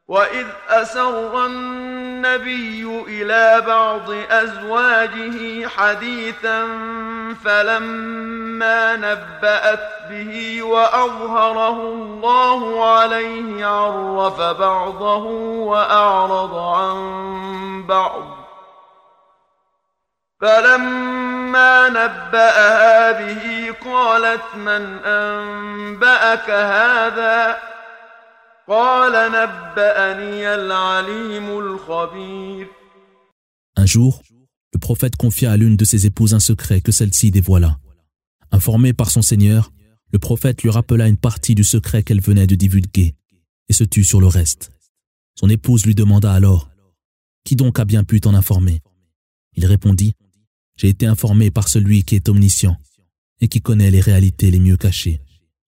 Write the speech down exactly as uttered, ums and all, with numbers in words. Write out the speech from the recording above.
وإذ أسر النبي إلى بعض أزواجه حديثا فلما نبأت به وأظهره الله عليه عرف بعضه وأعرض عن بعض فلما نبأها به قالت من أنبأك هذا قال نبأني العليم الخبير. Un jour, le prophète confia à l'une de ses épouses un secret que celle-ci dévoila. Informé par son Seigneur, le prophète lui rappela une partie du secret qu'elle venait de divulguer et se tut sur le reste. Son épouse lui demanda alors « Qui donc a bien pu t'en informer ?» Il répondit « J'ai été informé par celui qui est omniscient et qui connaît les réalités les mieux cachées. »